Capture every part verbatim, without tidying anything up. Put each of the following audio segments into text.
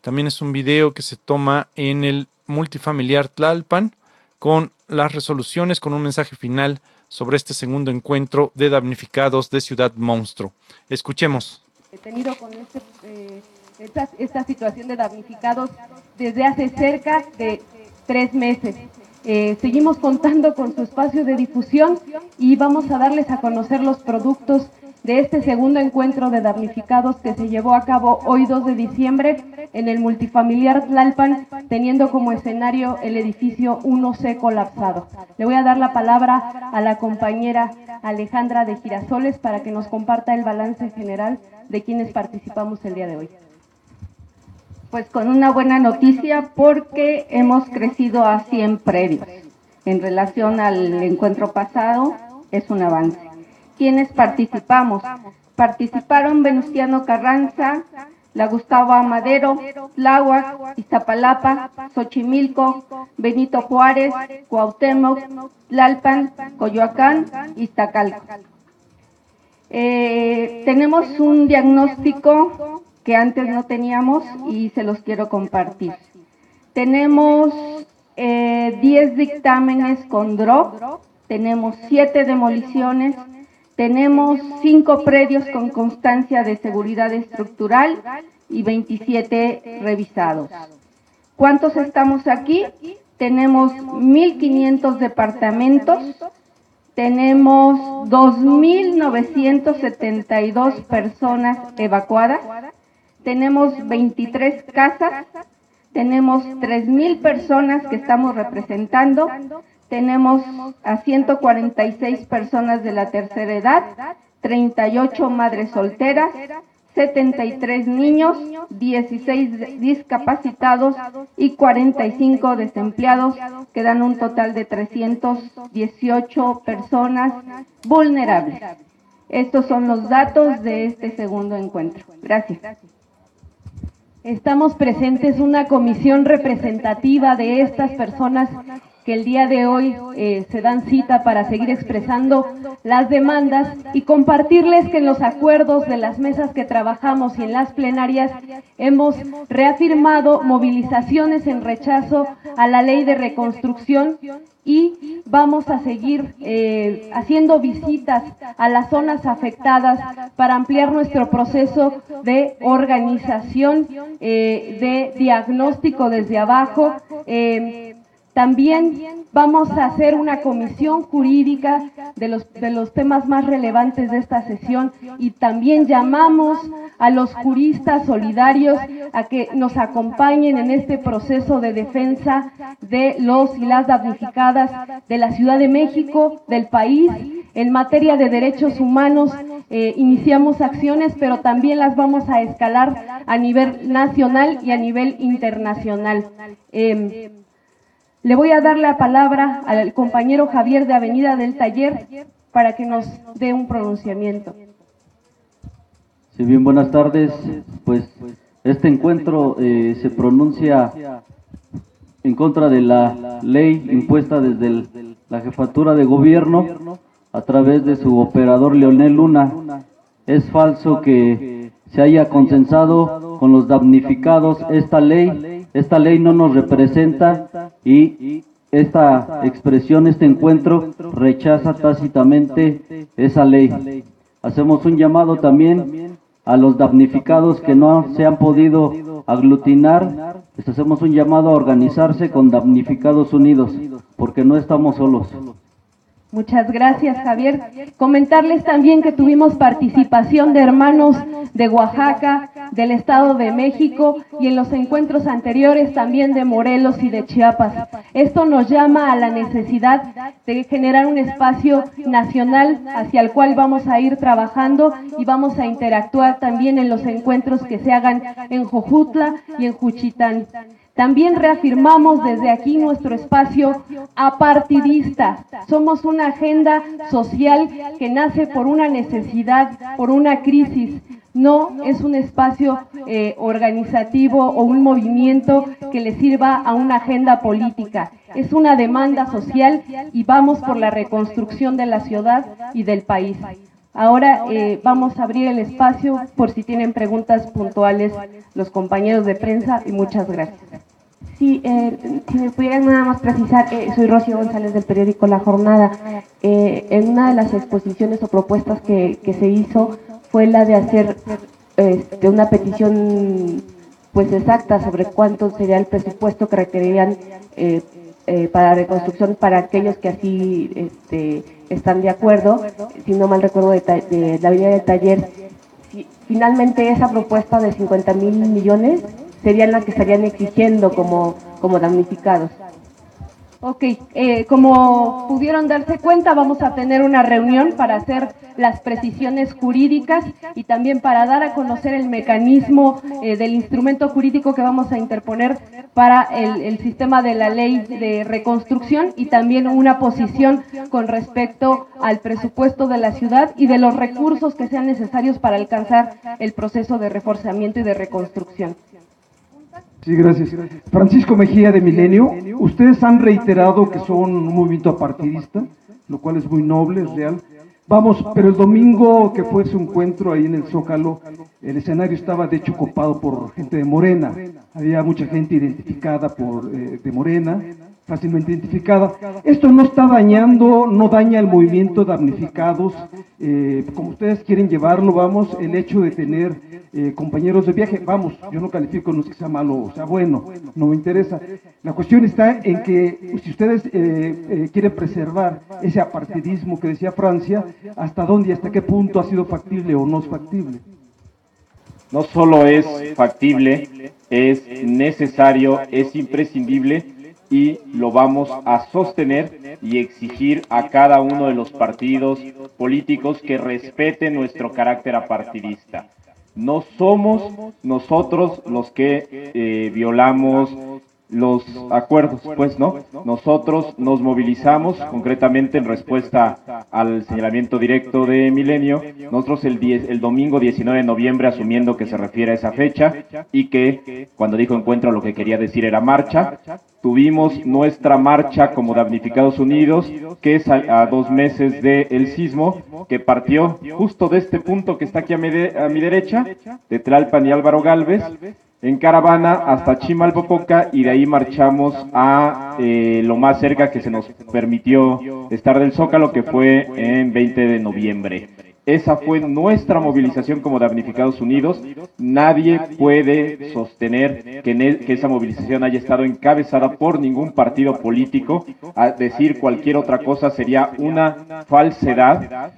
También es un video que se toma en el multifamiliar Tlalpan con las resoluciones, con un mensaje final sobre este segundo encuentro de damnificados de Ciudad Monstruo. Escuchemos. He tenido con este, eh, esta, esta situación de damnificados desde hace cerca de tres meses. Eh, seguimos contando con su espacio de difusión y vamos a darles a conocer los productos de este segundo encuentro de damnificados que se llevó a cabo hoy dos de diciembre en el multifamiliar Tlalpan, teniendo como escenario el edificio uno C colapsado. Le voy a dar la palabra a la compañera Alejandra de Girasoles para que nos comparta el balance general de quienes participamos el día de hoy. Pues con una buena noticia, porque hemos crecido a cien predios. En relación al encuentro pasado, es un avance. ¿Quiénes participamos? Participaron Venustiano Carranza, la Gustavo Amadero, Tláhuac, Iztapalapa, Xochimilco, Benito Juárez, Cuauhtémoc, Tlalpan, Coyoacán, Iztacalco. Eh, tenemos un diagnóstico que antes no teníamos y se los quiero compartir. Tenemos eh, diez dictámenes con D R O C, tenemos siete demoliciones, tenemos cinco predios con constancia de seguridad estructural y veintisiete revisados. ¿Cuántos estamos aquí? Tenemos mil quinientos departamentos, tenemos dos mil novecientas setenta y dos personas evacuadas, tenemos veintitrés casas, tenemos tres mil personas que estamos representando, tenemos a ciento cuarenta y seis personas de la tercera edad, treinta y ocho madres solteras, setenta y tres niños, dieciséis discapacitados y cuarenta y cinco desempleados, que dan un total de trescientas dieciocho personas vulnerables. Estos son los datos de este segundo encuentro. Gracias. Estamos presentes una comisión representativa de estas personas que el día de hoy eh, se dan cita para seguir expresando las demandas y compartirles que en los acuerdos de las mesas que trabajamos y en las plenarias hemos reafirmado movilizaciones en rechazo a la ley de reconstrucción y vamos a seguir eh, haciendo visitas a las zonas afectadas para ampliar nuestro proceso de organización, eh, de diagnóstico desde abajo. Eh, También vamos a hacer una comisión jurídica de los, de los temas más relevantes de esta sesión y también llamamos a los juristas solidarios a que nos acompañen en este proceso de defensa de los y las damnificadas de la Ciudad de México, del país. En materia de derechos humanos eh, iniciamos acciones, pero también las vamos a escalar a nivel nacional y a nivel internacional. Eh, Le voy a dar la palabra al compañero Javier de Avenida del Taller para que nos dé un pronunciamiento. Sí, bien, buenas tardes. Pues este encuentro eh, se pronuncia en contra de la ley impuesta desde el, la jefatura de gobierno a través de su operador Leonel Luna. Es falso que se haya consensado con los damnificados esta ley. Esta ley no nos representa y esta expresión, este encuentro, rechaza tácitamente esa ley. Hacemos un llamado también a los damnificados que no se han podido aglutinar. Les hacemos un llamado a organizarse con Damnificados Unidos, porque no estamos solos. Muchas gracias, Javier. Comentarles también que tuvimos participación de hermanos de Oaxaca, del Estado de México y en los encuentros anteriores también de Morelos y de Chiapas. Esto nos llama a la necesidad de generar un espacio nacional hacia el cual vamos a ir trabajando y vamos a interactuar también en los encuentros que se hagan en Jojutla y en Juchitán. También reafirmamos desde aquí nuestro espacio apartidista. Somos una agenda social que nace por una necesidad, por una crisis. No es un espacio eh, organizativo o un movimiento que le sirva a una agenda política. Es una demanda social y vamos por la reconstrucción de la ciudad y del país. Ahora eh, vamos a abrir el espacio por si tienen preguntas puntuales los compañeros de prensa y muchas gracias. Sí, eh, si me pudieran nada más precisar, eh, soy Rocío González del periódico La Jornada. Eh, en una de las exposiciones o propuestas que, que se hizo fue la de hacer este, una petición pues exacta sobre cuánto sería el presupuesto que requerirían eh, eh, para reconstrucción para aquellos que así este, están de acuerdo. Si no mal recuerdo, de, de la avenida del Taller, si, finalmente esa propuesta de cincuenta mil millones serían las que estarían exigiendo como, como damnificados. Ok, eh, como pudieron darse cuenta, vamos a tener una reunión para hacer las precisiones jurídicas y también para dar a conocer el mecanismo eh, del instrumento jurídico que vamos a interponer para el, el sistema de la ley de reconstrucción y también una posición con respecto al presupuesto de la ciudad y de los recursos que sean necesarios para alcanzar el proceso de reforzamiento y de reconstrucción. Sí, gracias. Francisco Mejía, de Milenio. Ustedes han reiterado que son un movimiento apartidista, lo cual es muy noble, es real. Vamos, pero el domingo que fue su encuentro ahí en el Zócalo, el escenario estaba de hecho copado por gente de Morena. Había mucha gente identificada por eh, de Morena, fácilmente identificada. Esto no está dañando, no daña el movimiento de damnificados, eh, como ustedes quieren llevarlo, vamos, el hecho de tener eh, compañeros de viaje, vamos, yo no califico, no es que sea malo o sea bueno, no me interesa. La cuestión está en que si ustedes eh, eh, quieren preservar ese apartidismo que decía Francia, ¿hasta dónde y hasta qué punto ha sido factible o no es factible? No solo es factible, es necesario, es imprescindible y lo vamos a sostener y exigir a cada uno de los partidos políticos que respeten nuestro carácter apartidista. No somos nosotros los que eh, violamos los acuerdos, pues no, nosotros nos movilizamos concretamente en respuesta al señalamiento directo de Milenio, nosotros el, diez, el domingo diecinueve de noviembre, asumiendo que se refiere a esa fecha y que cuando dijo encuentro lo que quería decir era marcha, tuvimos nuestra marcha como Damnificados Unidos, que es a, a dos meses del sismo, que partió justo de este punto que está aquí a mi, de, a mi derecha, de Tlalpan y Álvaro Gálvez, en caravana hasta Chimalpopoca, y de ahí marchamos a eh, lo más cerca que se nos permitió estar del Zócalo, que fue en veinte de noviembre. Esa fue nuestra movilización como Damnificados Unidos. Nadie puede sostener que, ne que esa movilización haya estado encabezada por ningún partido político. A decir cualquier otra cosa sería una falsedad.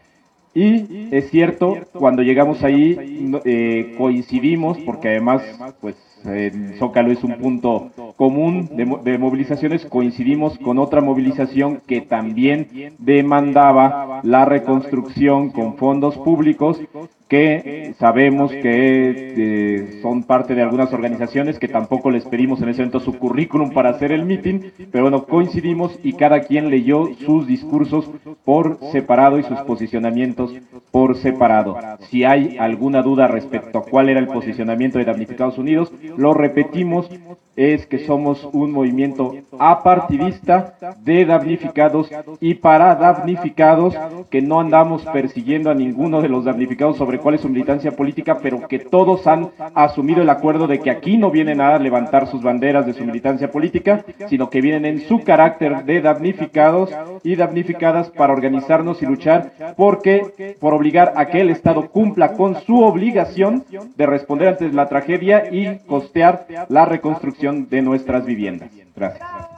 Y es cierto, cuando llegamos ahí eh, coincidimos, porque además pues el Zócalo es un punto común de, de movilizaciones, coincidimos con otra movilización que también demandaba la reconstrucción con fondos públicos, que sabemos que eh, son parte de algunas organizaciones que tampoco les pedimos en ese momento su currículum para hacer el meeting, pero bueno, coincidimos y cada quien leyó sus discursos por separado y sus posicionamientos por separado. Si hay alguna duda respecto a cuál era el posicionamiento de Damnificados Unidos, lo repetimos, es que somos un movimiento apartidista de damnificados y para damnificados, que no andamos persiguiendo a ninguno de los damnificados sobre cuál es su militancia política, pero que todos han asumido el acuerdo de que aquí no vienen a levantar sus banderas de su militancia política, sino que vienen en su carácter de damnificados y damnificadas para organizarnos y luchar porque por obligar a que el Estado cumpla con su obligación de responder ante la tragedia y costear la reconstrucción de nuestras viviendas. Gracias.